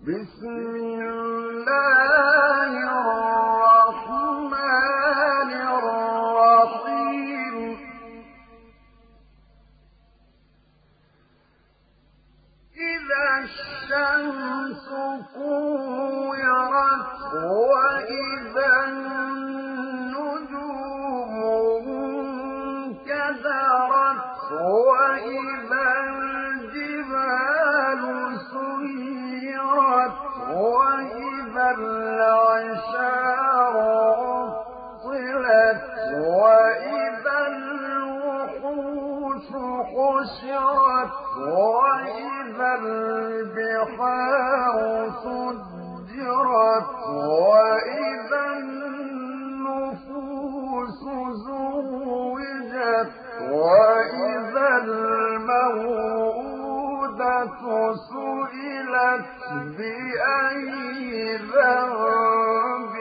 بسم الله الرحمن الرحيم إذا الشمس كورت وإذا النجوم انكدرت وإذا الجبال سيرت وإذا العشار عطلت وإذا الوحوش حشرت وإذا البحار سجرت وإذا النفوس زوجت وإذا الموءودة سئلت بأي ذنب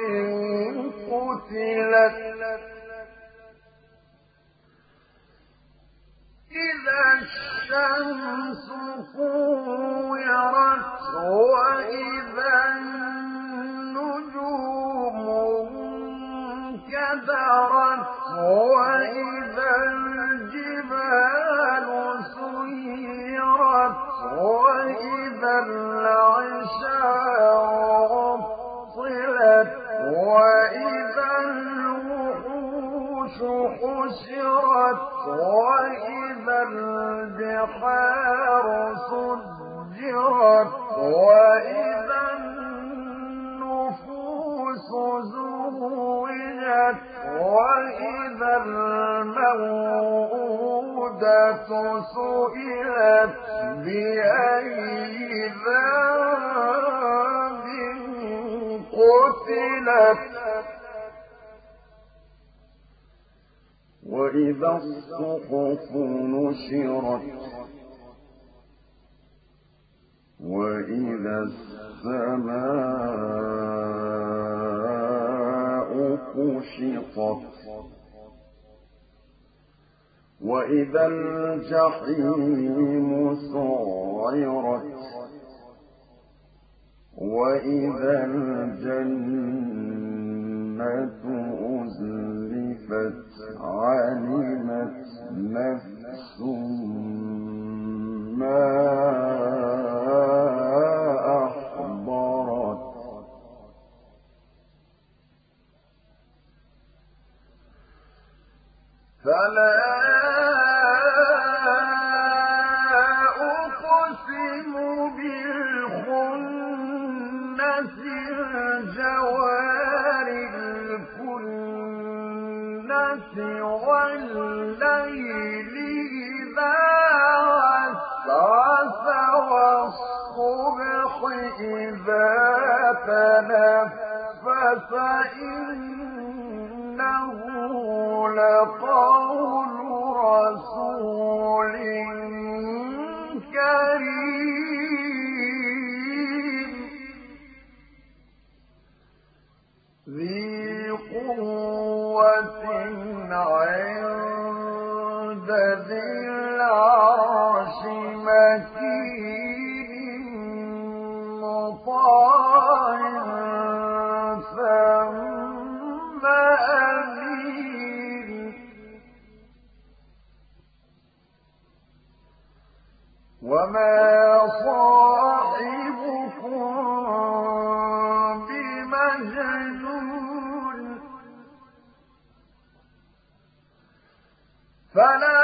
قتلت إذا الشمس كورت وإذا النجوم انكدرت وإذا الجبال سيرت وإذا العشار عطلت وإذا الوحوش حشرت وإذا البحار سجرت وإذا النفوس زوجت وإذا الموءودة سئلت بأي ذنب قتلت وإذا الصحف نشرت وإذا السماء كشطت وإذا الجحيم سعرت وإذا الجنة أزلفت علمت نفس ما أحضرت فلا أقسم بالخنس الجوار الكنس والليل إذا عسعس والصبح إذا تنفس إنه لقول رسول كريم ذي قوة عند ذي العرش مكين مطاع ثم أمين وما صاحبكم بمجنون فلا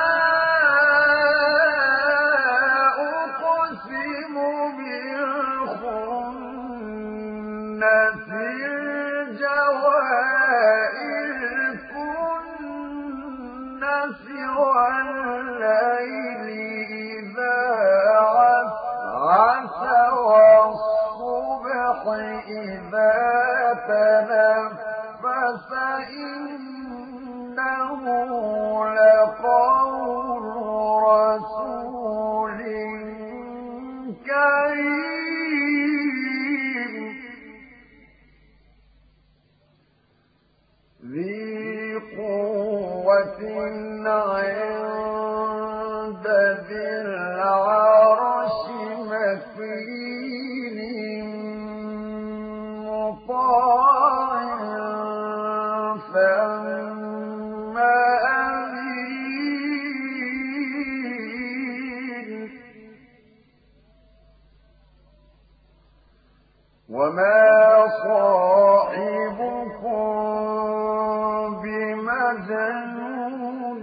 أقسم بالخنس الجوار الكنس والليل إذا عسعس والصبح إذا تنفس إنه لقول وما صاحبكم بمجنون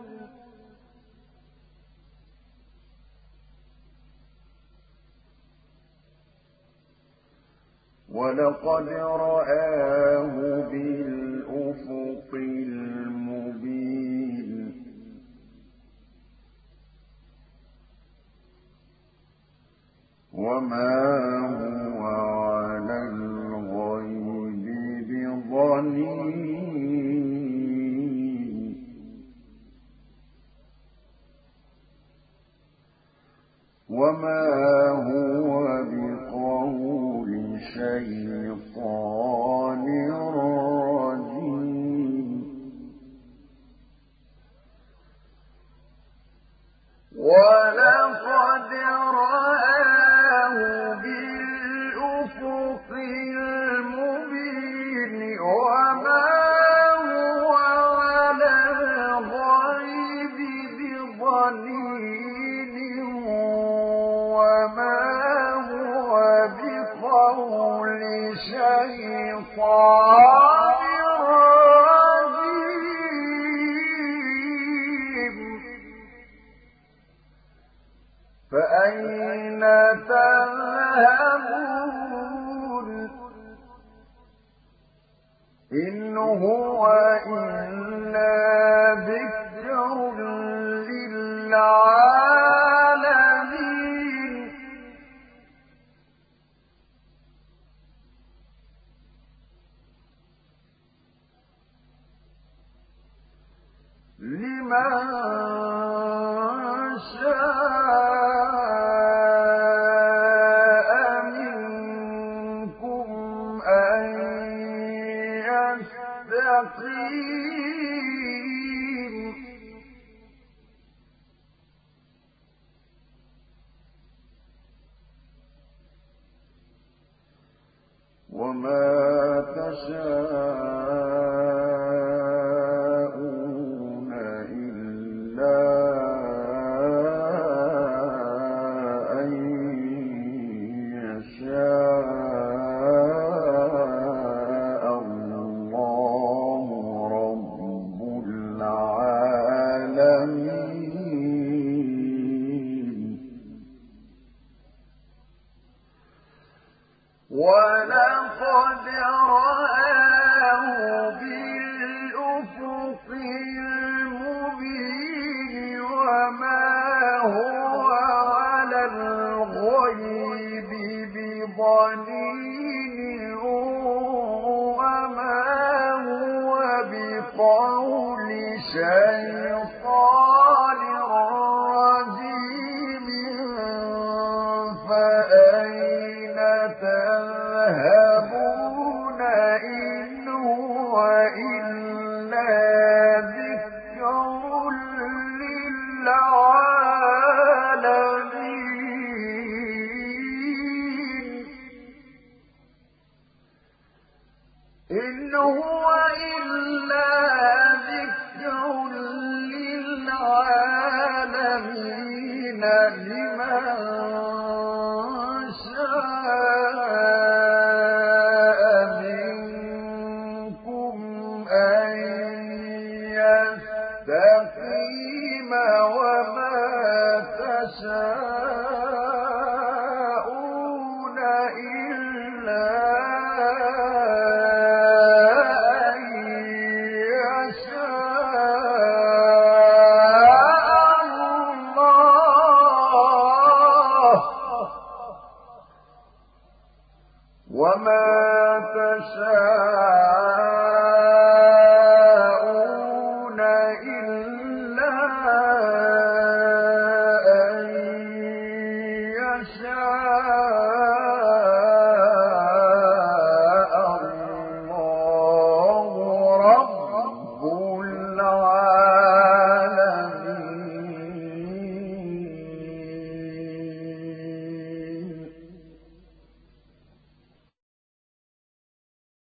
ولقد رآه بالأفق المبين وما هو على الغيب بضنين وما هو بقول شيطان رجيم ولقد رآه بالأفق المبين وما هو على الغيب بضنين وما هو بقول شيطان رجيم فأين تذهبون إن هو إلا ذكر للعالمين لمن شاء منكم أن يستقيم وما تشاءون إلا أن يشاء الله رب العالمين ولقد رآه بالأفق المبين وما هو على الغيب بضنين وما هو بقول شيطان رجيم فأين تذهبون إن هو إلا ذكر للعالمين إن هو إلا ذكر للعالمين لمن شاء منكم أن يستقيم وما تشاءون